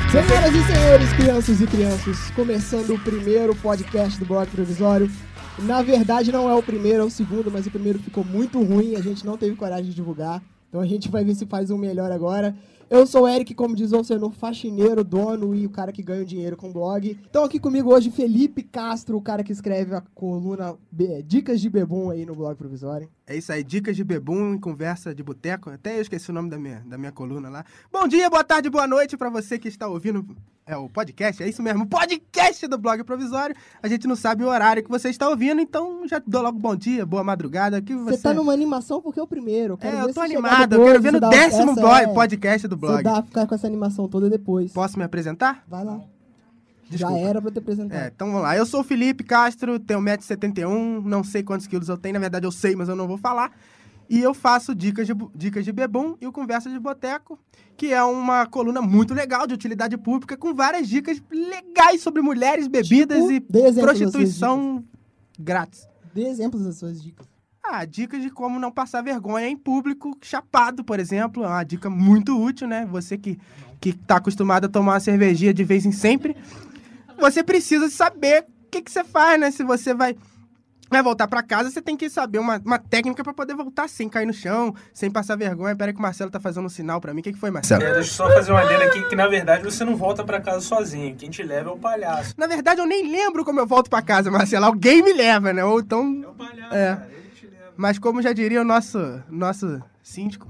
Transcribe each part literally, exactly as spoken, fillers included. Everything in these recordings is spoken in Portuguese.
Senhoras e senhores, crianças e crianças, começando o primeiro podcast do Blog Provisório. Na verdade não é o primeiro, é o segundo, mas o primeiro ficou muito ruim, a gente não teve coragem de divulgar. Então a gente vai ver se faz um melhor agora. Eu sou o Eric, como diz o Alceno, faxineiro, dono e o cara que ganha dinheiro com o blog. Então aqui comigo hoje Felipe Castro, o cara que escreve a coluna B- Dicas de Bebum aí no Blog Provisório. É isso aí, Dicas de Bebum em Conversa de Boteco. Até eu esqueci o nome da minha, da minha coluna lá. Bom dia, boa tarde, boa noite pra você que está ouvindo é, o podcast. É isso mesmo, o podcast do Blog Provisório. A gente não sabe o horário que você está ouvindo, então já dou logo bom dia, boa madrugada. Que você... Você tá numa animação porque é o primeiro. Quero é, ver eu tô se chegar animado, eu depois, quero ver no você dá- décimo essa blog, é- podcast do blog. Você dá ficar com essa animação toda depois. Posso me apresentar? Vai lá. Desculpa. Já era pra te apresentar. É, então vamos lá. Eu sou o Felipe Castro, tenho um metro e setenta e um, não sei quantos quilos eu tenho, na verdade eu sei, mas eu não vou falar. E eu faço Dicas de, Bu- Dicas de Bebum e o Conversa de Boteco, que é uma coluna muito legal, de utilidade pública, com várias dicas legais sobre mulheres, bebidas Tipo, e dê exemplos das suas prostituição grátis. Dê exemplos das suas dicas. Ah, dicas de como não passar vergonha em público, chapado, por exemplo, é uma dica muito útil, né? Você que, que tá acostumado a tomar uma cervejinha de vez em sempre, você precisa saber o que, que você faz, né? Se você vai, vai voltar pra casa, você tem que saber uma, uma técnica pra poder voltar sem cair no chão, sem passar vergonha. Pera aí que o Marcelo tá fazendo um sinal pra mim. O que, que foi, Marcelo? É, deixa eu só fazer uma adenda aqui, que na verdade você não volta pra casa sozinho. Quem te leva é o palhaço. Na verdade, eu nem lembro como eu volto pra casa, Marcelo. Alguém me leva, né? Ou então... É o palhaço, É. cara. Ele te leva. Mas como já diria o nosso, nosso síndico,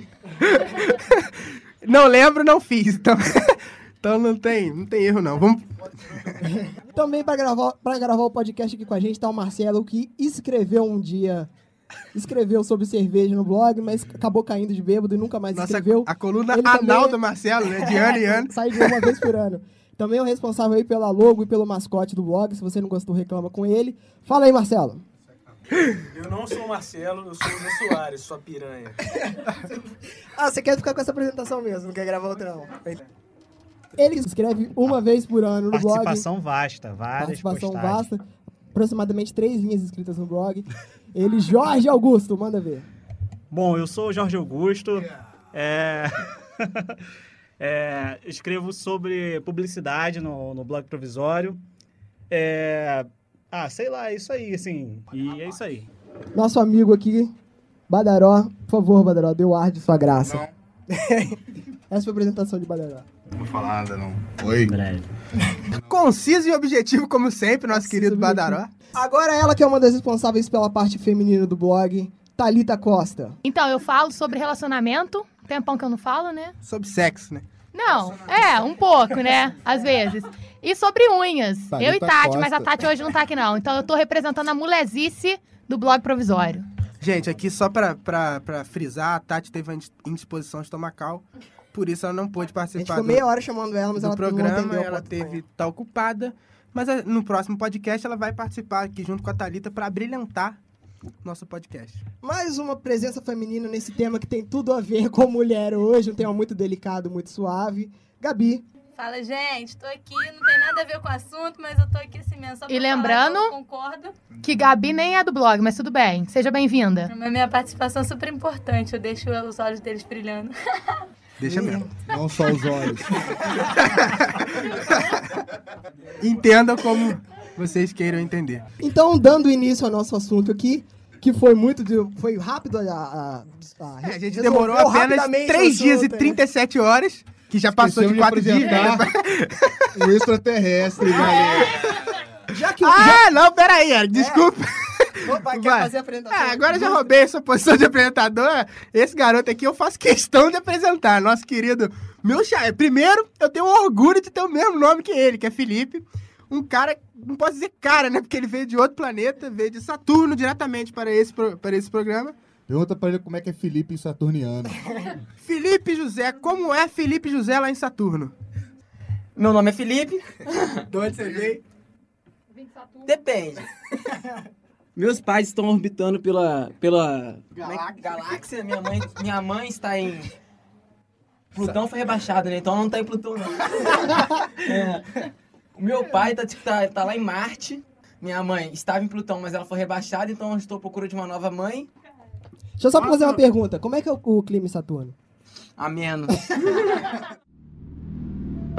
não lembro, não fiz. Então, então não, tem, não tem erro, não. Vamos... Também pra gravar, pra gravar o podcast aqui com a gente tá o Marcelo, que escreveu um dia... Escreveu sobre cerveja no blog, mas acabou caindo de bêbado e nunca mais Nossa, escreveu. a coluna Ele anal também é- do Marcelo, né? De ano em ano. Sai de uma vez por ano. Também é o responsável aí pela logo e pelo mascote do blog. Se você não gostou, reclama com ele. Fala aí, Marcelo. Eu não sou o Marcelo, eu sou o Zé Soares, sua piranha. Ah, você quer ficar com essa apresentação mesmo, não quer gravar outra não. Ele escreve uma vez por ano no blog. Participação vasta, várias Participação postagens. vasta. Aproximadamente três linhas escritas no blog. Ele, Jorge Augusto, manda ver. Bom, eu sou o Jorge Augusto. É... é, escrevo sobre publicidade no, no blog Provisório. É... Ah, sei lá, é isso aí, assim. E é isso aí. Nosso amigo aqui, Badaró. Por favor, Badaró, dê o ar de sua graça. Não, Essa foi a apresentação de Badaró. não vou falar nada, não. Oi. Breve. Conciso e objetivo, como sempre, nosso querido Badaró. Agora ela que é uma das responsáveis pela parte feminina do blog, Thalita Costa. Então, eu falo sobre relacionamento. Tempão que eu não falo, né? Sobre sexo, né? Não, é, um pouco, né? Às vezes. E sobre unhas. Thalita eu e Tati, Costa. mas a Tati hoje não tá aqui, não. Então, eu tô representando a mulezice do blog provisório. Gente, aqui só pra, pra, pra frisar, a Tati teve uma indisposição estomacal, por isso ela não pôde A gente participar ficou do, meia hora chamando ela, mas do ela não programa, atendeu. ela teve, tá ocupada, mas a- no próximo podcast ela vai participar aqui junto com a Thalita pra brilhantar nosso podcast. Mais uma presença feminina nesse tema que tem tudo a ver com mulher hoje, um tema muito delicado, muito suave. Gabi. Fala, gente, tô aqui, não tem nada a ver com o assunto, mas eu tô aqui assim mesmo, só pra E lembrando- falar que eu concordo. Que Gabi nem é do blog, mas tudo bem. Seja bem-vinda. A minha participação é super importante, eu deixo os olhos deles brilhando. Deixa mesmo. Não só os olhos. Entendam como vocês queiram entender. Então, dando início ao nosso assunto aqui, que foi muito de, foi rápido a, a, a, É, a gente resolveu demorou apenas rapidamente três o dias e assunto, né? trinta e sete horas, que já passou de Esquecemos quatro dias. apresentar o extraterrestre, galera. Já que o Ah, não, peraí, Eric, desculpa. já, vai, quer Vai. fazer a apresentação. Ah, agora já roubei essa posição de apresentador. Esse garoto aqui eu faço questão de apresentar. Nosso querido. Meu cha... Primeiro, eu tenho orgulho de ter o mesmo nome que ele, que é Felipe. Um cara. Não posso dizer cara, né? Porque ele veio de outro planeta, veio de Saturno diretamente para esse, pro- para esse programa. Pergunta pra ele como é que é Felipe em Saturniano. Felipe José, como é Felipe José lá em Saturno? Meu nome é Felipe. De onde você veio? Depende. Meus pais estão orbitando pela, pela Galáxia. galáxia. Minha mãe, minha mãe está em... Plutão foi rebaixado, né? Então não tá em Plutão, não. É. O meu pai tá, tipo, tá, tá lá em Marte. Minha mãe estava em Plutão, mas ela foi rebaixada, então eu estou à procura de uma nova mãe. Deixa eu só fazer uma pergunta. Como é que é o, o clima em Saturno? A menos.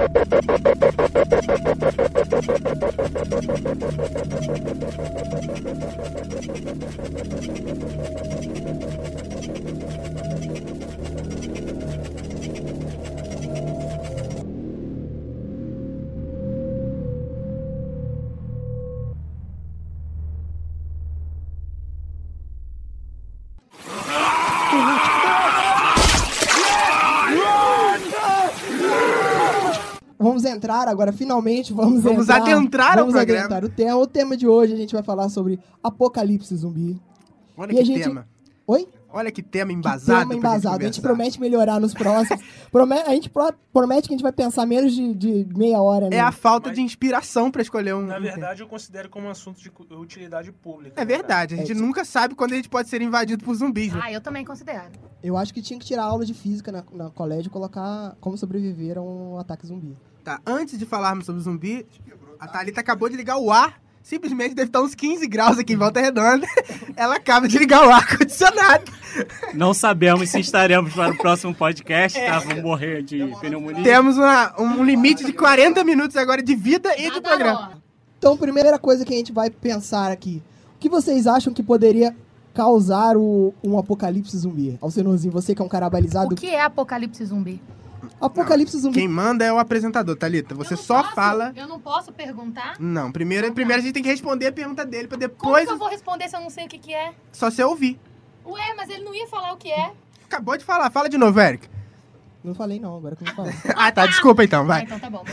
Vamos entrar agora, finalmente, vamos, Vamos entrar. adentrar ao vamos programa. adentrar o tema. O tema de hoje a gente vai falar sobre apocalipse zumbi. Olha E que a gente- tema. Oi? Olha que tema Que embasado. tema pra embasado. A gente conversar. promete melhorar nos próximos. Prome- a gente pro- promete que a gente vai pensar menos de, de meia hora, né? É a falta Mas- de inspiração pra escolher um. Na um verdade, eu considero como um assunto de cu- utilidade pública. É né, cara? verdade, a gente nunca sabe quando a gente pode ser invadido por zumbis. Né? Ah, eu também considero. Eu acho que tinha que tirar a aula de física na, na colégio e colocar como sobreviver a um ataque zumbi. Tá, antes de falarmos sobre zumbi, a Thalita acabou de ligar o ar. Simplesmente deve estar uns quinze graus aqui em Volta Redonda. Ela acaba de ligar o ar-condicionado. Não sabemos se estaremos para o próximo podcast, tá? Vamos morrer de pneumonia. Temos uma- um limite de quarenta minutos agora de vida e de Nada programa. ó. Então, primeira coisa que a gente vai pensar aqui. O que vocês acham que poderia causar o, um apocalipse zumbi? Alcenozinho, você que é um cara balizado. O que é apocalipse zumbi? Apocalipse zumbi. Quem manda é o apresentador, Thalita. Você Eu não só posso- fala... Eu não posso perguntar? Não, primeiro, Então tá. primeiro a gente tem que responder a pergunta dele, pra Como depois que eu vou responder se eu não sei o que, que é? só você ouvir. Ué, mas ele não ia falar o que é. Acabou de falar. Fala de novo, Eric. Não falei não, agora que eu vou falar. Ah, tá. Desculpa então, Ah, vai. então tá bom.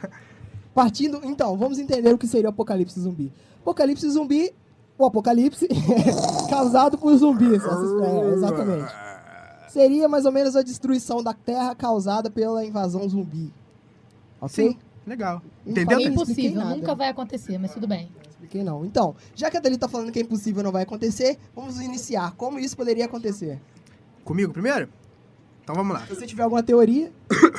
Partindo, então, vamos entender o que seria o apocalipse zumbi. Apocalipse zumbi, o apocalipse causado por zumbis. É, exatamente. Seria mais ou menos a destruição da Terra causada pela invasão zumbi. Ok? Sim, legal. Não Entendeu? falei É Não expliquei impossível, nada. nunca vai acontecer, mas tudo bem. Expliquei não. Então, já que a Dali tá falando que é impossível não vai acontecer, vamos iniciar. Como isso poderia acontecer? Comigo primeiro? Então vamos lá. Se você tiver alguma teoria,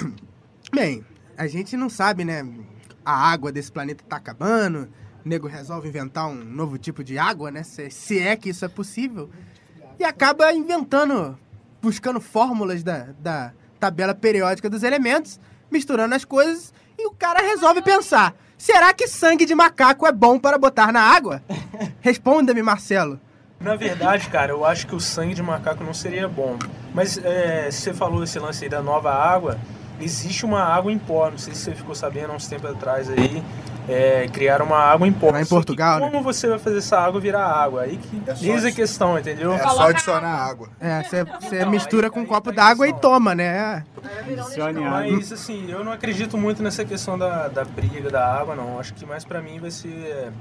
Bem, a gente não sabe, né? A água desse planeta tá acabando. O nego resolve inventar um novo tipo de água, né? Se, se é que isso é possível. E acaba inventando, buscando fórmulas da, da tabela periódica dos elementos, misturando as coisas, e o cara resolve pensar: será que sangue de macaco é bom para botar na água? Responda-me, Marcelo. Na verdade, cara, eu acho que o sangue de macaco não seria bom. Mas é, você falou esse lance aí da nova água, existe uma água em pó, não sei se você ficou sabendo há uns tempos atrás aí, é, criaram uma água em pó. Lá em Só que Portugal, como você vai fazer essa água virar água? Aí que É só eis a isso. questão, entendeu? É só adicionar água. É, você- você Então, mistura aí- com um aí copo tá a d'água e questão. toma, né? Adicione água. Mas, assim, eu não acredito muito nessa questão da, da briga da água, não. Acho que mais pra mim vai ser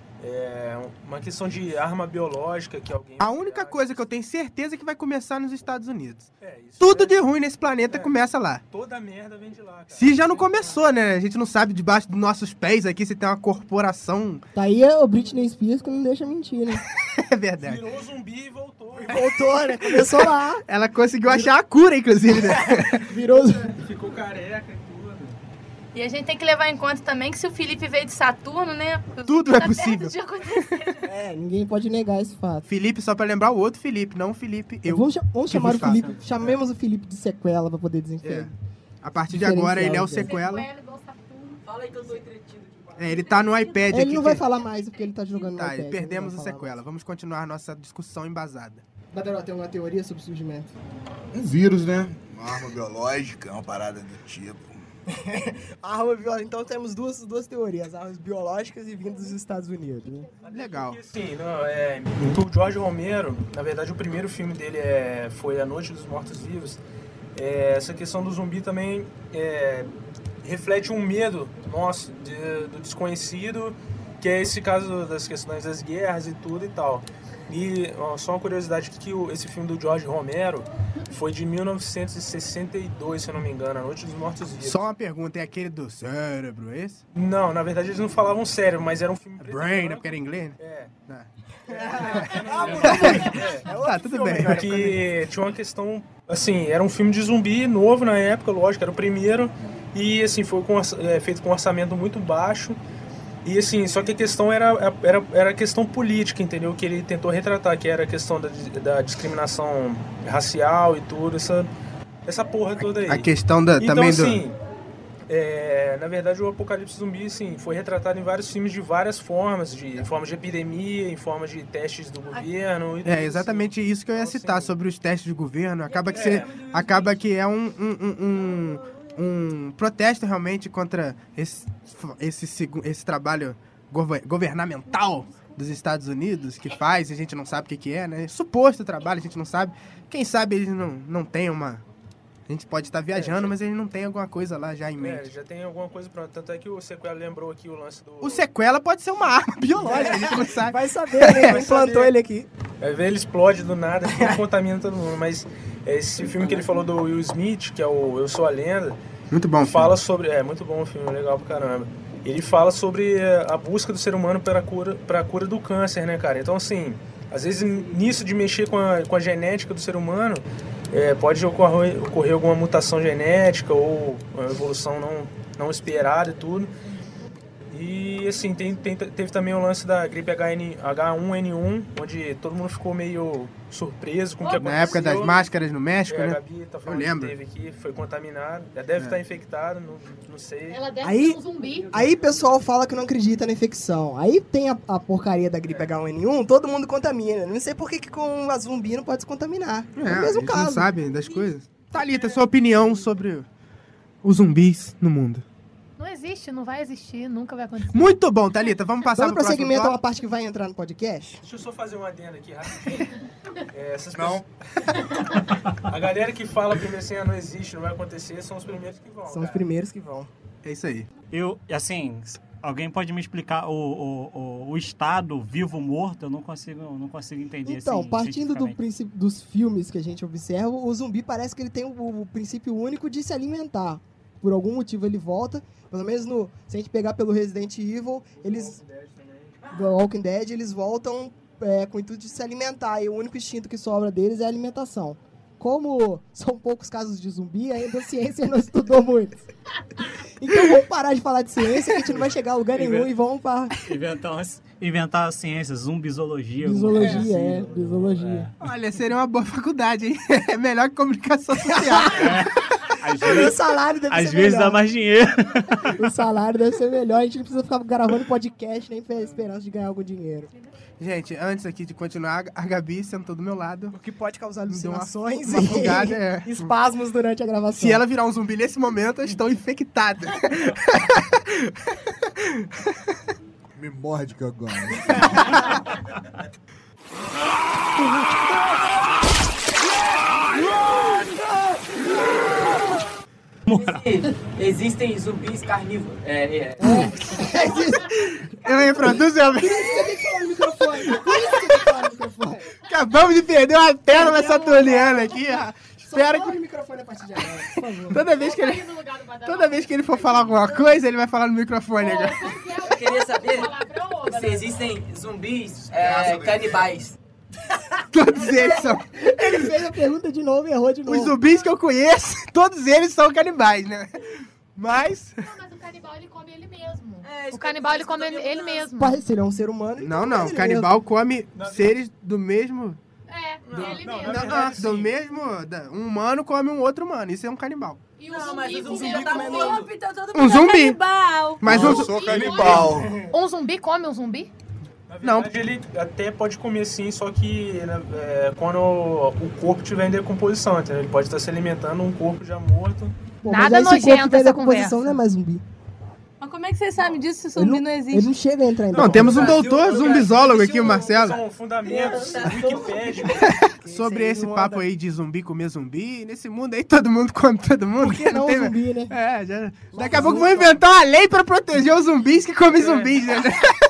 é, uma questão de arma biológica que alguém... A única coisa que eu tenho certeza é que vai começar nos Estados Unidos. É, isso Tudo é- de ruim nesse planeta É. começa lá. Toda merda vem de lá, cara. Se já não começou, né? A gente não sabe debaixo dos nossos pés aqui se tem uma corporação. tá aí o Britney Spears que não deixa mentir, né? É verdade. Virou zumbi e voltou. Voltou, né? Começou lá. Ela conseguiu achar a cura, inclusive, né? Virou... Ficou careca e tudo. E a gente tem que levar em conta também que se o Felipe veio de Saturno, né? Tudo é tá possível. perto de acontecer. É, ninguém pode negar esse fato. Felipe, só pra lembrar o outro Felipe, não o Felipe, eu. vamos cha- vamos que chamar o vos faço. Felipe, chamemos o Felipe de sequela pra poder É. desenferrar. A partir de agora ele é o Diferencial sequela. Sequela igual Saturno. Fala aí que eu tô entretido demais. É, ele tá no iPad Ele aqui. não vai que- falar mais porque ele tá jogando no Tá, iPad, perdemos não o vai falar sequela. Vamos continuar nossa discussão embasada. mais. Badaró, tem alguma teoria sobre o surgimento? Um vírus, né? Uma arma biológica, uma parada do tipo. Arma biológica. Então temos duas, duas teorias, armas biológicas e vindas dos Estados Unidos. Né? Legal. Porque, assim, não, é, o George Romero, na verdade, o primeiro filme dele é, foi A Noite dos Mortos-Vivos. É, essa questão do zumbi também é, reflete um medo nosso de- do desconhecido, que é esse caso das questões das guerras e tudo e tal. E ó, só uma curiosidade que o, esse filme do George Romero foi de mil novecentos e sessenta e dois, se eu não me engano, A Noite dos Mortos-Vivos. Só uma pergunta, é aquele do cérebro, é esse? Não, na verdade eles não falavam sério, mas era um filme... preto e Brain, né? branco. Porque era inglês, né? É. Ah, tá, tudo bem. Porque tinha uma questão, assim, era um filme de zumbi novo na época, lógico, era o primeiro, e assim, foi com, orça- é, feito com um orçamento muito baixo, e assim, só que a questão era, era, era a questão política, entendeu? Que ele tentou retratar, que era a questão da, da discriminação racial e tudo, essa, essa porra toda aí. A questão da, Então, também assim, É, na verdade, o apocalipse zumbi, assim, foi retratado em vários filmes de várias formas, de, em forma de epidemia, em forma de testes do governo. E tudo, É exatamente assim. isso que eu ia Então, citar, assim, sobre os testes de governo. Acaba que, É. você, acaba que é um, um, um, um, um protesto realmente contra esse, esse, segu- esse trabalho gover- governamental dos Estados Unidos que faz, e a gente não sabe o que, que é, né? Suposto trabalho, a gente não sabe. Quem sabe eles não, não têm uma... A gente pode estar viajando, É, mas eles não têm alguma coisa lá já em É, mente. já tem alguma coisa pronta. Tanto é que o Sequela lembrou aqui o lance do... O sequela pode ser uma arma biológica, a gente não sabe. Vai saber, né? Vai Implantou saber. ele aqui. Vai ver, ele explode do nada, ele contamina todo mundo. Mas esse filme que ele falou do Will Smith, que é o Eu Sou a Lenda, Muito bom. fala sobre... É, muito bom o filme, legal pra caramba. Ele fala sobre eh, a busca do ser humano para a cura, para a cura do câncer, né, cara? Então, assim, às vezes nisso de mexer com a, com a genética do ser humano, eh, pode ocorrer, ocorrer alguma mutação genética ou uma evolução não, não esperada e tudo. E, assim, tem, tem- teve também o lance da gripe H um N um, onde todo mundo ficou meio surpreso com o que aconteceu. Na época das máscaras no México, É, a né? Gabi tá falando Eu lembro. que teve aqui, foi contaminado. Já deve estar infectado, não, não sei. Ela deve Aí- ser um zumbi. Aí pessoal fala que não acredita na infecção. Aí tem a, a porcaria da gripe H um N um, todo mundo contamina. Não sei por que, que com a zumbi não pode se contaminar. É, É, o a mesmo gente caso. não sabe das coisas. Thalita, sua opinião sobre os zumbis no mundo. Não existe, não vai existir, nunca vai acontecer. Muito bom, Thalita. Vamos passar Dando pro próximo prosseguimento a uma tópico? parte que vai entrar no podcast. Deixa eu só fazer um adendo aqui rapidinho. É, essas Não. pessoas- A galera que fala primeiro assim, ah, não existe, não vai acontecer, são os primeiros que vão. São os cara. primeiros que vão. É isso aí. Eu, assim, alguém pode me explicar o, o, o, o estado vivo-morto? Eu não consigo, não consigo entender, Então, assim, partindo do cientificamente. princípio dos filmes que a gente observa, o zumbi parece que ele tem o, o princípio único de se alimentar. Por algum motivo ele volta. Pelo menos no, se a gente pegar pelo Resident Evil, eles. Do Walking Dead, eles voltam é, com o intuito de se alimentar. E o único instinto que sobra deles é a alimentação. Como são poucos casos de zumbi, ainda a ciência não estudou muito. Então vamos parar de falar de ciência, que a gente não vai chegar a lugar nenhum e vamos para Inventar, umas- inventar a ciência, zumbizologia. alguma bisologia, coisa é, assim. bisologia. Olha, seria uma boa faculdade, hein? É melhor que comunicação social. Às O vezes, salário deve às ser vezes melhor. dá mais dinheiro. O salário deve ser melhor, a gente não precisa ficar gravando podcast nem ter esperança de ganhar algum dinheiro. Gente, antes aqui de continuar, a Gabi sentou do meu lado. O que pode causar Me deu uma- alucinações uma e bugada, é. espasmos durante a gravação. Se ela virar um zumbi nesse momento, eu estou infectada. Me morde que eu gosto. Existem zumbis carnívoros. É, é. Eu reproduzo, eu... Por isso que você tem que falar no microfone. Por isso que você tem que falar no microfone. Acabamos de perder uma pérola saturniana aqui. ah. Só Espero fala que no microfone a partir de agora, por favor. toda vez que ele, toda vez que ele for falar alguma coisa, ele vai falar no microfone agora. Eu queria saber se existem zumbis é, canibais. Todos eles são... Ele fez a pergunta de novo e errou de novo. Os zumbis que eu conheço, todos eles são canibais, né? Mas... Não, mas o canibal ele come ele mesmo. É, isso O canibal ele que eu tô come ele, ele perguntando. mesmo. Pai, se ele é um ser humano... ele Não, come não. ele Canibal come seres do mesmo... É, Não, ele não, mesmo. na Não, verdade, ah, do sim. mesmo... da- Um humano come um outro humano. Isso é um canibal. E o Não, zumbi, mas o zumbi come já tá um morto. zumbi. Então todo Um mundo é zumbi. canibal. Mas Eu um... sou canibal. Um zumbi come um zumbi? Na Não. verdade, ele até pode comer sim, só que né, é, quando o corpo estiver em decomposição, entendeu? Ele pode estar se alimentando um corpo já morto. Pô, Nada mas aí, se o corpo nojento tiver essa decomposição, conversa. não é mais zumbi. Mas como é que vocês sabem disso se o Ele zumbi não, não ele existe? não chega a entrar em Não, temos um Brasil, doutor no zumbizólogo Brasil, aqui, o Marcelo. São fundamentos Wikipédia. Sobre aí esse não papo anda. aí de zumbi comer zumbi, nesse mundo aí todo mundo come todo mundo. Por que não o tem- zumbi, né? É, já... Daqui a pouco vão inventar uma lei pra proteger os zumbis que comem zumbis, né?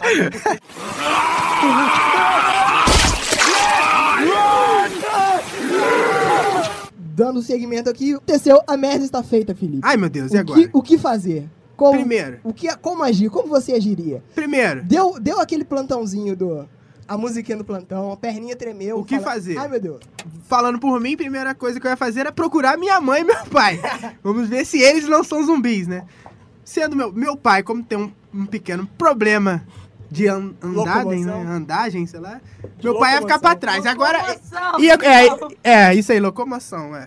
Dando segmento aqui, aconteceu, a merda está feita, Felipe. Ai, meu Deus, e o, agora? que, o que fazer? Como, Primeiro, o que, como agir? Como você agiria? primeiro, Deu, deu aquele plantãozinho do... A musiquinha do plantão, a perninha tremeu. O que fazer? Ai, meu Deus. falando por mim, a primeira coisa que eu ia fazer era procurar minha mãe e meu pai. Vamos ver se eles não são zumbis, né? Sendo meu, meu pai, como tem um, um pequeno problema de an, andagem, né? Locomoção. Andagem, sei lá. Meu pai ia ficar pra trás. Agora. Locomoção. Ia, é, é, isso aí, locomoção, é.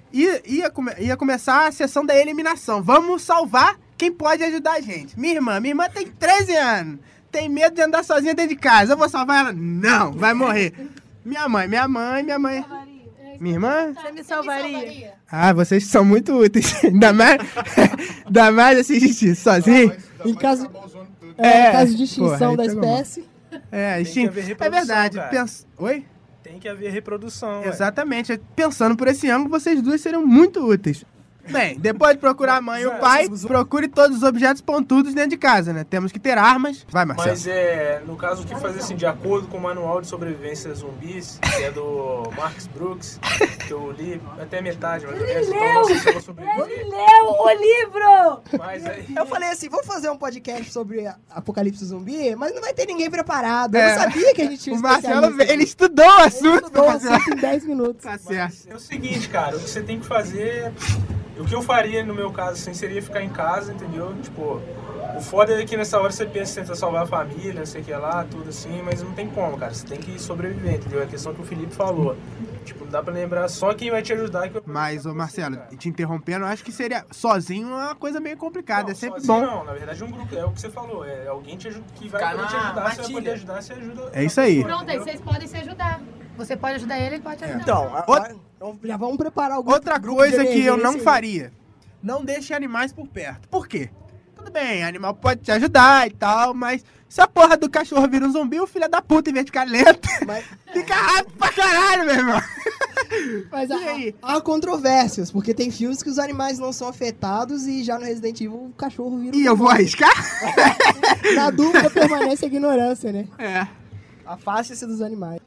ia, ia, come- ia começar a sessão da eliminação. Vamos salvar quem pode ajudar a gente. Minha irmã, minha irmã tem treze anos. Tem medo de andar sozinha dentro de casa. Eu vou salvar ela? Não, vai morrer. Minha mãe, minha mãe, minha mãe. Minha irmã? Você me salvaria? Ah, vocês são muito úteis. Ainda mais, ainda mais assim, gente, sozinho. Em caso, É, é, em caso de extinção porra, aí da pegou mal. espécie. É, Tem que extin- haver é reprodução, verdade. cara. Pens... Oi? Tem que haver reprodução. ué. Exatamente. Pensando por esse ângulo, vocês duas seriam muito úteis. Bem, depois de procurar a mãe e o pai, procure todos os objetos pontudos dentro de casa, né? Temos que ter armas. Vai, Marcelo. Mas é, no caso que fazer assim, de acordo com o Manual de Sobrevivência Zumbis, que é do Marcus Brooks, que eu li até metade, mais ou menos, então não sei se eu vou sobreviver. Leu o livro! Mas aí, Eu falei assim, vamos fazer um podcast sobre a- apocalipse zumbi, mas não vai ter ninguém preparado. É. Eu não sabia que a gente tinha O um Marcelo, especialista. ele estudou o Ele assunto. estudou o pra fazer- assunto em dez minutos. Tá certo. é o seguinte, cara, o que você tem que fazer... O que eu faria, no meu caso, assim, seria ficar em casa, entendeu? Tipo, o foda é que nessa hora você pensa em tentar salvar a família, não sei o que lá, tudo assim, mas não tem como, cara. Você tem que sobreviver, entendeu? É a questão que o Felipe falou. Tipo, não dá pra lembrar só quem vai te ajudar. Que eu... Mas, ô Marcelo, te interrompendo, eu acho que seria sozinho uma coisa meio complicada. Não, É sempre sozinho bom. Não, na verdade é um grupo, é o que você falou. É alguém te aju- que vai Ficar poder te na ajudar, você vai matilha. poder ajudar, você ajuda. É isso aí. Pronto, aí vocês podem se ajudar. Você pode ajudar ele, ele pode ajudar. Então, agora, então, já vamos preparar o grupo. Outra grupo coisa de que eu não emergência aí. faria: não deixe animais por perto. Por quê? Tudo bem, animal pode te ajudar e tal, mas se a porra do cachorro vira um zumbi, o filho da puta, em vez de ficar lento, Mas, fica rápido pra caralho, meu irmão. mas E aí? há, há controvérsias, porque tem filmes que os animais não são afetados e já no Resident Evil o cachorro vira um E eu vou arriscar? Na dúvida permanece a ignorância, né? É. Afaste-se dos animais.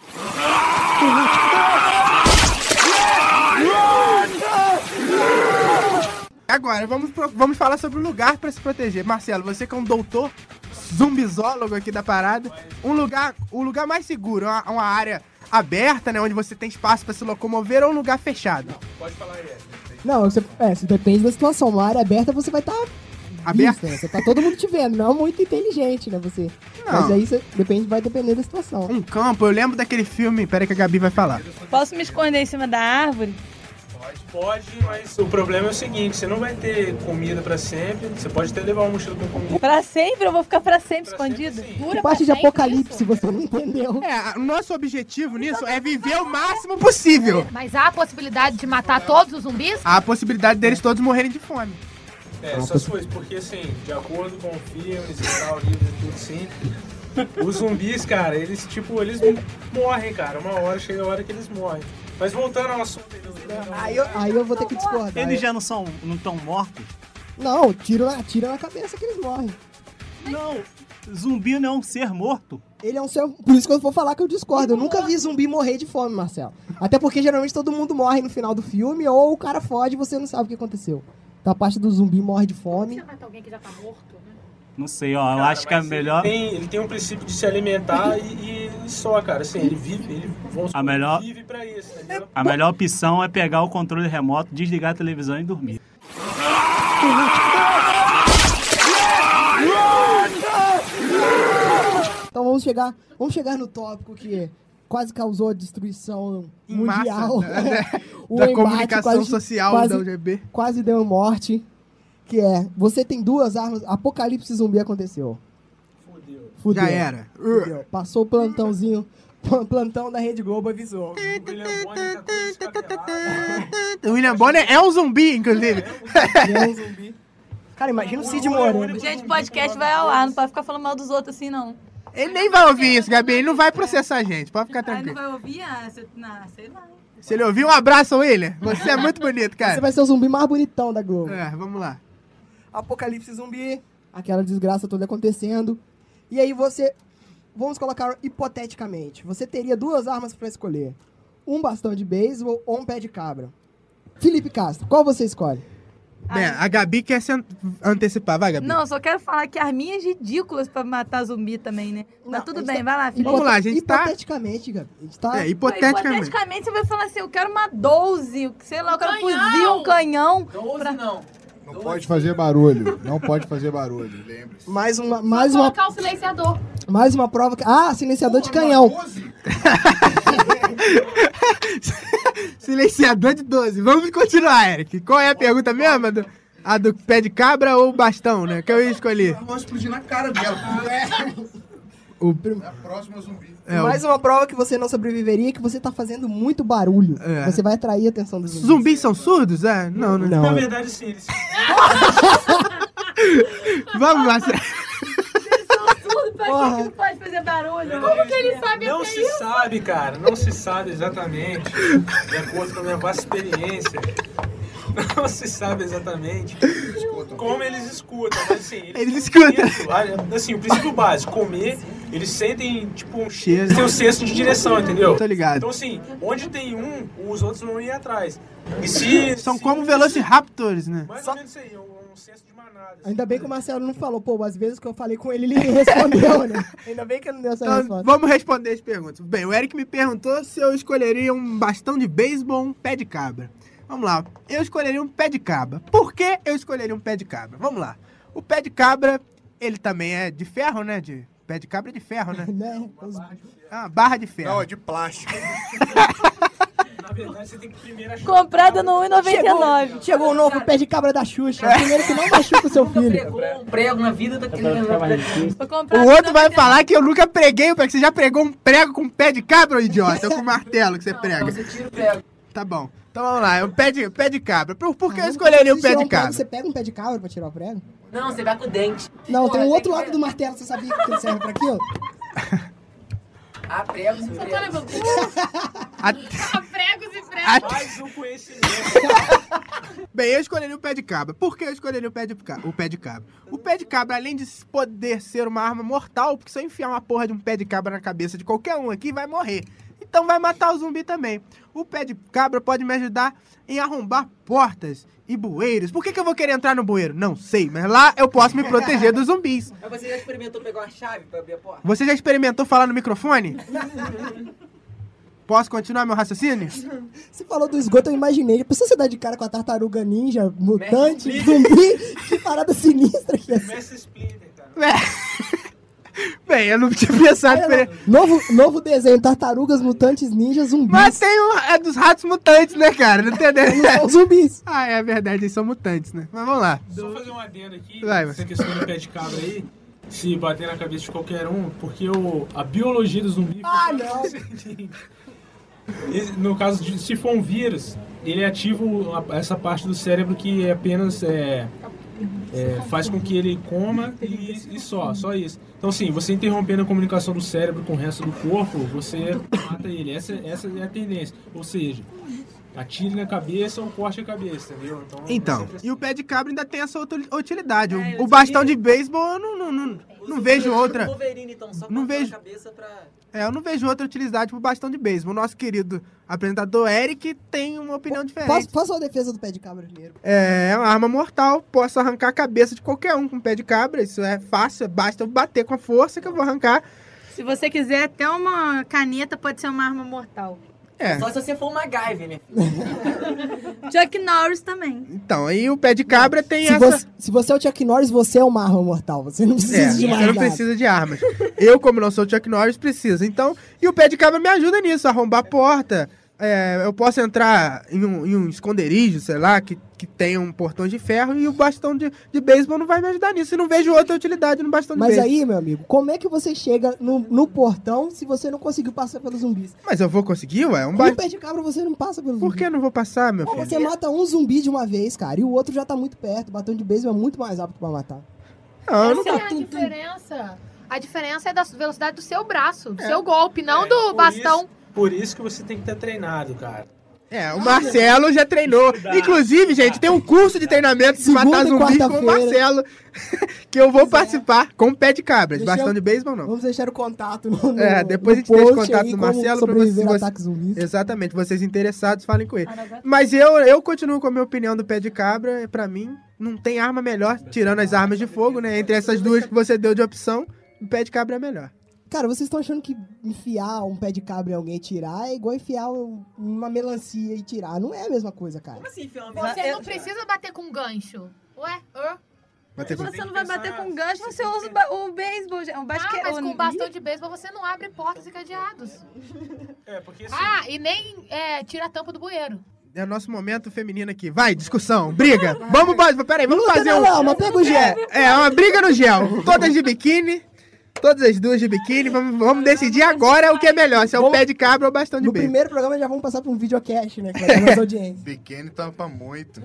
Agora, vamos, pro- vamos falar sobre o lugar pra se proteger. Marcelo, você que é um doutor zumbizólogo aqui da parada, um lugar, o lugar mais seguro, uma, uma área aberta, né, onde você tem espaço pra se locomover, ou um lugar fechado? Pode falar aí, é. Não, você, é, isso depende da situação. Uma área aberta você vai estar Aberto? Você tá todo mundo te vendo, não é muito inteligente, né, você. Não. Mas aí você, depende, vai depender da situação. Um campo, eu lembro daquele filme, peraí que a Gabi vai falar. Posso me esconder em cima da árvore? Pode, pode, mas o problema é o seguinte, você não vai ter comida pra sempre, você pode até levar uma mochila com comida. Pra sempre? Eu vou ficar pra sempre Pra sempre, escondido? sim. Dura Que parte pra de sempre apocalipse isso? você não entendeu? É, o nosso objetivo nisso é viver o máximo possível. Mas há a possibilidade de matar todos os zumbis? Há a possibilidade deles todos morrerem de fome. É, essas coisas, porque assim, de acordo com filmes e tal, livros e tudo assim, os zumbis, cara, eles tipo, eles morrem, cara. Uma hora, chega a hora que eles morrem. Mas voltando ao assunto aí do zumbi, não- Aí eu, aí eu vou ter que discordar. Eles já não são, não estão mortos? Não, tira na, tira na cabeça que eles morrem. Não, zumbi não é um ser morto. Ele é um ser... Por isso que eu vou falar que eu discordo. Eu nunca vi zumbi morrer de fome, Marcelo. Até porque geralmente todo mundo morre no final do filme, ou o cara foge e você não sabe o que aconteceu. Então a parte do zumbi morre de fome. Você mata alguém que já tá morto, né? Não sei, ó, eu Cara, acho que é mas melhor... Ele tem, ele tem um princípio de se alimentar e, e só, cara. Assim, ele vive, ele vamos supor, A melhor- ele vive pra isso, entendeu? A melhor opção é pegar o controle remoto, desligar a televisão e dormir. Então vamos chegar, vamos chegar no tópico que quase causou a destruição Em mundial. massa, né? O Da embate comunicação quase- social quase, da U G B. Quase deu morte. Que é, você tem duas armas, apocalipse zumbi aconteceu. Fudeu. Fudeu. Já era. Fudeu. Passou o plantãozinho, plantão da Rede Globo avisou. O William Bonner tá todo descabelado. O William Bonner é um zumbi, inclusive. É um zumbi. Cara, imagina o Cid Moreira. Gente, podcast vai ao ar, não pode ficar falando mal dos outros assim, não. Ele nem vai ouvir isso, Gabi. Ele não vai processar a gente. Pode ficar Aí não tranquilo. vai ouvir? Ah, você, não, sei lá. Se ele ouvir, um abraço, William. Você é muito bonito, Você cara. vai ser o zumbi mais bonitão da Globo. É, vamos lá. Apocalipse zumbi, aquela desgraça toda acontecendo. E aí você, vamos colocar hipoteticamente, você teria duas armas pra escolher. Um bastão de beisebol ou um pé de cabra. Felipe Castro, qual você escolhe? Bem, a Gabi quer se an- antecipar. Vai, Gabi. Não, eu só quero falar que as minhas ridículas pra matar zumbi também, né? Não, Mas tudo a gente bem, tá- vai lá, Felipe. Vamos lá, a gente tá- Hipoteticamente, Gabi. A gente tá... É, hipoteticamente. Hipoteticamente, você vai falar assim, eu quero uma doze, sei lá, eu quero um canhão! fuzil, um canhão. doze pra- não. Não pode fazer barulho. Não pode fazer barulho, lembre-se. Mais uma, mais Vou uma, colocar o silenciador. mais uma prova. Que... Ah, silenciador de canhão. Silenciador de doze. Vamos continuar, Eric. Qual é a pergunta mesmo? A do, a do pé de cabra ou bastão, né? Que eu ia escolher. Vamos explodir na cara dela. O, É a próxima zumbi. é, o Mais uma prova que você não sobreviveria é que você tá fazendo muito barulho. É. Você vai atrair a atenção dos zumbis. zumbis são surdos? É? Não, não. Não. Na verdade, sim, eles... Vamos, Marcelo. Tudo pra Porra. que não pode fazer barulho? Como que ele sabe Não até se isso? sabe, cara. Não se sabe exatamente. De acordo com a minha vasta experiência. Não se sabe exatamente como eles escutam. Mas assim, eles, Eles têm um escutam. senso, olha, assim, o princípio básico, comer, eles sentem, tipo, um Cheiro. cheiro. Tem um senso de direção, entendeu? Tô ligado. Então, assim, onde tem um, os outros vão ir atrás. E se... São se como um- velociraptors, né? Mais ou menos isso aí, é um, um senso de manada. assim. Ainda bem que o Marcelo não falou. Pô, às vezes que eu falei com ele, ele respondeu, né? Ainda bem que ele não deu essa Então, resposta. vamos responder as perguntas. Bem, o Eric me perguntou se eu escolheria um bastão de beisebol ou um pé de cabra. Vamos lá. Eu escolheria um pé de cabra. Por que eu escolheria um pé de cabra? Vamos lá. O pé de cabra, ele também é de ferro, né? De... Pé de cabra é de ferro, né? Né? Os- Ah, barra de ferro. Não, é de plástico. Na verdade, você tem que primeiro achar... Comprado no um e noventa e nove. Chegou, chegou o novo pé de cabra da Xuxa. O primeiro que não machuca o seu filho. Pregou um prego na vida daquele negócio. Vou O comprar outro vai falar que eu nunca preguei o pé. Que você já pregou um prego com pé de cabra, ô idiota? Ou com martelo que você prega. Você tira o prego. Tá bom. Então vamos lá. É um pé de, pé de cabra. Por, por que eu Ah, escolheria o se pé tirar de um prego, cabra? Você pega um pé de cabra pra tirar o prego? Não, você vai com o dente. Não, tem Porra, um outro que lado ver. do martelo. Você sabia que ele serve pra aquilo? Ah, pregos e pregos. A- Ah, pregos e pregos. a- Mais um conhecimento. Bem, eu escolheria o pé de cabra. Por que eu escolheria o pé de, ca- o pé de cabra? O pé de cabra, além de poder ser uma arma mortal, porque se eu enfiar uma porra de um pé de cabra na cabeça de qualquer um aqui, vai morrer. Então vai matar o zumbi também. O pé de cabra pode me ajudar em arrombar portas e bueiros. Por que, que eu vou querer entrar no bueiro? Não sei, mas lá eu posso me proteger dos zumbis. Mas você já experimentou pegar uma chave pra abrir a porta? Você já experimentou falar no microfone? Posso continuar meu raciocínio? Você falou do esgoto, eu imaginei. Precisa você dar de cara com a tartaruga ninja, mutante, Mestre zumbi. Que parada sinistra que é essa. Mestre Splinter, cara. É. Bem, eu não tinha pensado... Olha, novo, novo desenho, tartarugas, mutantes, ninjas, zumbis. Mas tem um... É dos ratos mutantes, né, cara? Não entendeu? Não são zumbis. Ah, é verdade, eles são mutantes, né? Mas vamos lá. Só fazer um adendo aqui, Vai, essa questão do pé de cabra aí, se bater na cabeça de qualquer um, porque o, a biologia do zumbi... Ah, funciona não. o seguinte. Esse- No caso de, se for um vírus, ele ativa o- a- essa parte do cérebro que é apenas é, é, faz com que ele coma e, e só, só isso. Então, assim, você interrompendo a comunicação do cérebro com o resto do corpo, você mata ele. Essa, essa é a tendência. Ou seja, atire na cabeça ou corte a cabeça, entendeu? Então, você- e o pé de cabra ainda tem essa outra utilidade. O- É, o eu bastão sabia. de beisebol eu não, não, não, não vejo outra... Wolverine, então, só Não cortar vejo. a cabeça pra... É, eu não vejo outra utilidade pro bastão de beisebol. O nosso querido apresentador Eric tem uma opinião diferente. Faça, faça a defesa do pé de cabra primeiro. É uma arma mortal, posso arrancar a cabeça de qualquer um com pé de cabra. Isso é fácil, basta eu bater com a força que eu vou arrancar. Se você quiser, até uma caneta pode ser uma arma mortal. É, Só se você for uma MacGyver, minha filha. Chuck Norris também. então, aí o pé de cabra tem Se essa... você, se você é o Chuck Norris, você é uma arma mortal. Você não precisa É, de mais você não nada. precisa de armas. Eu, como não sou o Chuck Norris, preciso. Então, e o pé de cabra me ajuda nisso, arrombar a porta. É, eu posso entrar em um, em um esconderijo, sei lá, que, que tenha um portão de ferro e o bastão de, de beisebol não vai me ajudar nisso. E não vejo outra utilidade no bastão de Mas beisebol. aí, meu amigo, como é que você chega no, no portão se você não conseguiu passar pelos zumbis? Mas eu vou conseguir, ué? Um Com ba... o pé de cabra você não passa pelos Por zumbis. que eu não vou passar, meu Pô, filho? você mata um zumbi de uma vez, cara, e o outro já tá muito perto. O batão de beisebol é muito mais rápido pra matar. Não, eu não... Essa é a diferença. A diferença é da velocidade do seu braço, do É. seu golpe, não É, do por bastão. isso- por isso que você tem que estar treinado, cara. É, o Marcelo já treinou. Inclusive, gente, tem um curso de treinamento de Segunda matar e zumbis com o quarta-feira. Marcelo, que eu vou participar com o pé de cabra. Deixa Bastão eu- de beisebol, não. Vamos deixar o contato no, no É, depois no a gente deixa o post contato aí, do como Marcelo pra sobreviver você- a ataques zumbis. Exatamente, vocês interessados, falem com ele. Mas eu, eu continuo com a minha opinião do pé de cabra. Pra mim, não tem arma melhor, tirando as armas de fogo, né? Entre essas duas que você deu de opção, o pé de cabra é melhor. Cara, vocês estão achando que enfiar um pé de cabra em alguém e tirar é igual enfiar um- uma melancia e tirar. Não é a mesma coisa, cara. Como assim, filme? Você não precisa bater com gancho. Ué? Uh? Bater Se com... você não vai bater com gancho, você usa o, ba- o beisebol. O basquete. Ah, mas o- com bastão de beisebol você não abre portas e cadeados. É, porque assim... Ah, e nem é, tira a tampa do bueiro. É o nosso momento feminino aqui. Vai, discussão, briga. Vamos, vamos peraí, vamos Luta fazer na um... lama, pega o gel. É, uma briga no gel. Todas de biquíni. Todas as duas de biquíni. Vamos, vamos decidir agora o que é melhor. Se é o pé de cabra ou o bastão de No beisebol. primeiro programa já vamos passar pra um videocast, né? Que vai ter mais audiência. Biquíni tampa muito.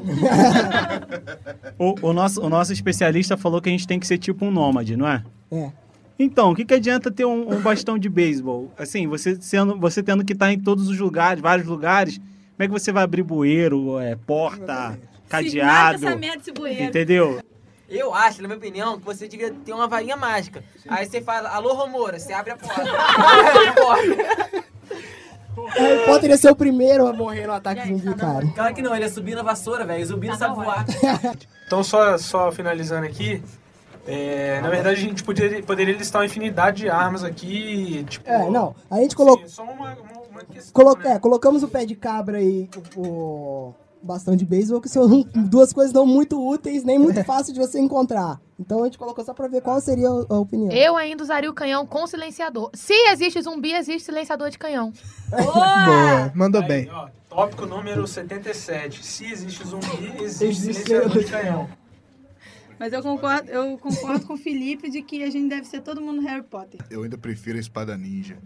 O, o, nosso, o nosso especialista falou que a gente tem que ser tipo um nômade, não é? É. Então, o que, que adianta ter um, um bastão de beisebol? Assim, você, sendo, você tendo que estar em todos os lugares, vários lugares, como é que você vai abrir bueiro, é, porta, cadeado? Mata essa merda desse bueiro. Entendeu? Eu acho, na minha opinião, que você devia ter uma varinha mágica. Aí você fala, alô, Romora, você abre a porta. Abre a porta. Harry Potter ia ser o primeiro a morrer no ataque zumbi, cara. Claro que não, ele ia subir na vassoura, velho. O zumbi não sabe voar. Então, só, só finalizando aqui, é, na verdade a gente poderia, poderia listar uma infinidade de armas aqui, tipo... É, não, a gente colocou... Sim, só uma, uma, uma questão, Colo né? é, colocamos o pé de cabra e o, o bastão de beisebol, que são duas coisas não muito úteis, nem muito fácil de você encontrar. Então a gente colocou só pra ver qual seria a, a opinião. Eu ainda usaria o canhão com silenciador. Se existe zumbi, existe silenciador de canhão. Boa, mandou Aí, bem. ó, tópico número setenta e sete. Se existe zumbi, existe Existe silenciador de canhão. Mas eu concordo, eu concordo com o Felipe de que a gente deve ser todo mundo Harry Potter. Eu ainda prefiro a espada ninja.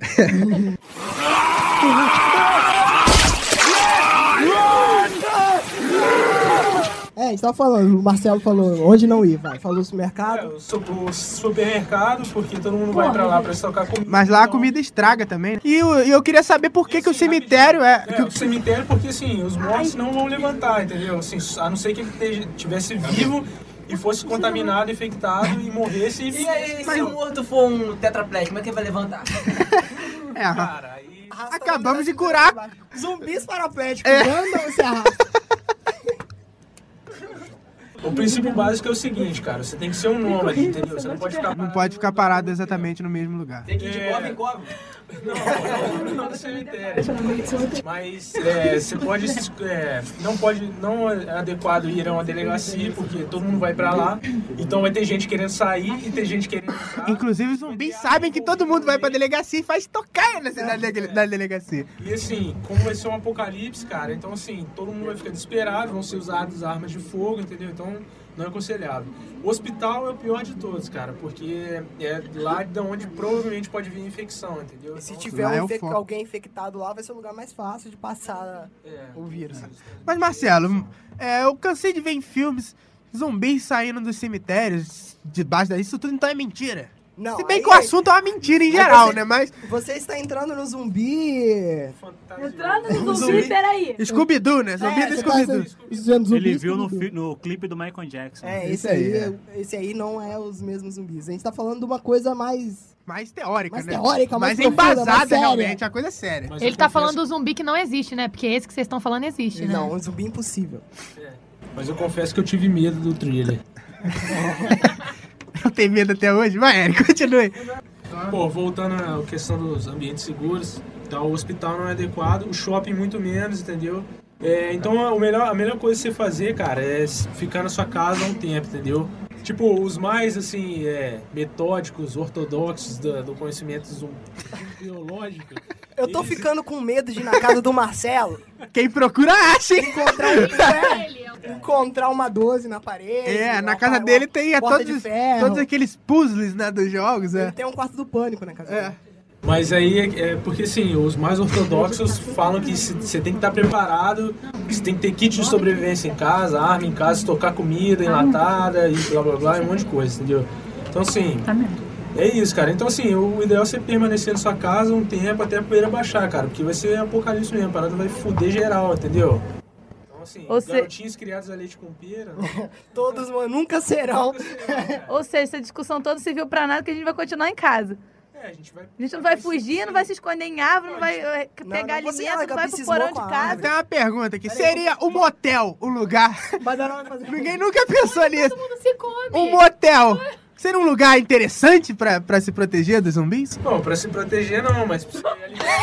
É, a gente tava falando, o Marcelo falou onde não ir, vai. Falou É, supermercado. o, su- o supermercado, porque todo mundo vai pra lá pra estocar comida. Mas lá a então- comida estraga também. E eu, e eu queria saber por que, E que o assim, cemitério é... É, o cemitério porque, assim, os mortos não vão levantar, entendeu? Assim, a não ser que ele esteja- tivesse vivo e fosse contaminado, infectado e morresse. E aí, se o morto for um tetraplégico, como é que ele vai levantar? É, Cara, aí... acabamos de curar... Zumbis paraplégicos, É. manda ou se arrasta? O princípio básico é o seguinte, cara. Você tem que ser um nômade, entendeu? Você não pode ficar... Não pode ficar parado exatamente no mesmo lugar. Tem que ir de É. cova em cova. Não, não, não no cemitério. Mas é, você pode, é, não pode, não é adequado ir a uma delegacia, porque todo mundo vai pra lá, então vai ter gente querendo sair e ter gente querendo entrar. Inclusive os zumbis sabem que todo mundo vai pra delegacia e faz tocaia na cidade da da delegacia. E assim, como vai ser um apocalipse, cara, então assim, todo mundo vai ficar desesperado, vão ser usadas armas de fogo, entendeu? Então não é aconselhável. O hospital é o pior de todos, cara, porque é lá de onde provavelmente pode vir infecção, entendeu? E se Então, tiver Lá é um o infec- foco. alguém infectado lá, vai ser o lugar mais fácil de passar é, o vírus. Mas Marcelo, é, eu cansei de ver em filmes zumbis saindo dos cemitérios, debaixo disso tudo, então é mentira. Não, Se bem aí- que o assunto é uma mentira em Mas geral, você- né? Mas Você está entrando no zumbi... fantasia. Entrando no zumbi, peraí. Scooby-Doo, né? Zumbi É, do você tá Scooby-Doo. usando zumbi Ele viu no, Scooby-Doo. fi- no clipe do Michael Jackson. É, Esse esse aí, aí, esse aí não é os mesmos zumbis. A gente tá falando de uma coisa mais... Mais teórica, Mais né? teórica, mais mais profunda, mais embasada, séria. realmente. A coisa é séria. Mas Ele eu tá confesso- falando do zumbi que não existe, né? Porque esse que vocês estão falando existe, né? Não, um zumbi impossível. Mas eu confesso que eu tive medo do thriller. Eu tenho medo até hoje. Vai, Eric, continue. Pô, voltando à questão dos ambientes seguros, então, o hospital não é adequado, o shopping muito menos, entendeu? É, então o melhor, a melhor coisa que você fazer, cara, é ficar na sua casa um tempo, entendeu? Tipo, os mais, assim, é, metódicos, ortodoxos do, do conhecimento zum- biológico. Eu tô eles- ficando com medo de ir na casa do Marcelo Quem procura, acha, hein? encontrar, um, encontrar uma doze na parede. É, uma na casa pa- dele uma tem é, porta todos, de ferro. todos aqueles puzzles, né, dos jogos, Ele é. tem um quarto do pânico na casa É. dele. Mas aí é, é porque assim, os mais ortodoxos falam que se- você tem que estar preparado, que você tem que ter kit de sobrevivência em casa, arma em casa, estocar comida enlatada e blá blá blá, e um monte de coisa, entendeu? Então assim, é isso, cara. Então assim, o ideal é você permanecer na sua casa um tempo até a poeira baixar, cara, porque vai ser apocalipse mesmo, a parada vai fuder geral, entendeu? Então assim, Ou se- garotinhos criados a leite com pera, Todos mano, nunca serão. Ou seja, essa discussão toda serviu pra nada, que a gente vai continuar em casa. é, a gente vai... A gente não vai fugir, não vai se esconder em árvore, não vai eh, Não, pegar não, você, alimento, a não Gabi vai pro cismou porão com de a casa. árvore. Tem uma pergunta aqui. Seria o motel um lugar? Mas não vai fazer. Ninguém nunca pensou nisso. Todo mundo se come. Um motel seria um lugar interessante pra, pra se proteger dos zumbis? Bom, pra se proteger não, mas pra você aliviar o estresse,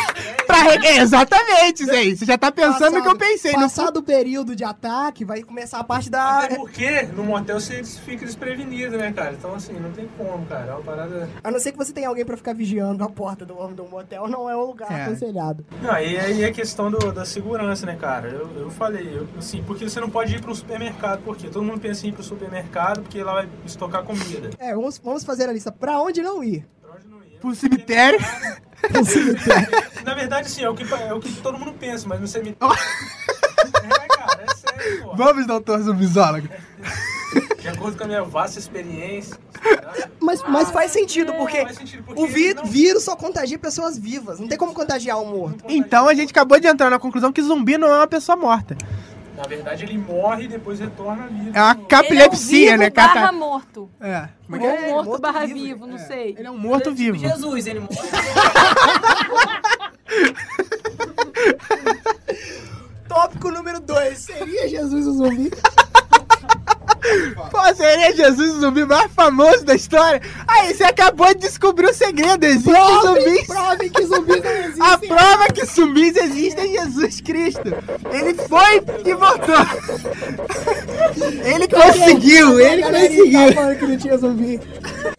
pra re... Exatamente, Zé. Você já tá pensando no que eu pensei. não Passado o período de ataque, vai começar a parte da... Até porque no motel você fica desprevenido, né, cara? Então, assim, não tem como, cara. É uma parada... A não ser que você tenha alguém pra ficar vigiando a porta do, do motel, não é um lugar É. aconselhado. Não, aí aí é questão do, da segurança, né, cara? Eu, eu falei, eu, assim, porque você não pode ir pro supermercado, porque todo mundo pensa em ir pro supermercado porque lá vai estocar comida. É, vamos, vamos fazer a lista. Pra onde não ir? Pra onde não ir? Pro cemitério. Pro cemitério. Na verdade, sim, é o que, é o que todo mundo pensa, mas no cemitério... é, cara, é sério, pô. Vamos, doutor zumbizólogo. De acordo com a minha vasta experiência... Mas, mas faz sentido, porque Faz sentido, porque o vi- não- vírus só contagia pessoas vivas. Não tem como contagiar um morto. Então a gente acabou de entrar na conclusão que zumbi não é uma pessoa morta. Na verdade, ele morre e depois retorna à vida. É uma capilepsia, ele é um né? vivo barra Cata... morto. É. Ou É, morto, morto barra vivo. vivo, não sei. Ele é um morto vivo. Jesus, ele morre. Tópico número dois. Seria Jesus o zumbi? Qual seria Jesus o zumbi mais famoso da história? Aí, você acabou de descobrir o segredo. Existem Provem, zumbis. provem que zumbis não existem. A prova que zumbis existem é Jesus Cristo. Ele foi e voltou. Ele conseguiu, ele A galerinha conseguiu. tá falando que não tinha zumbi.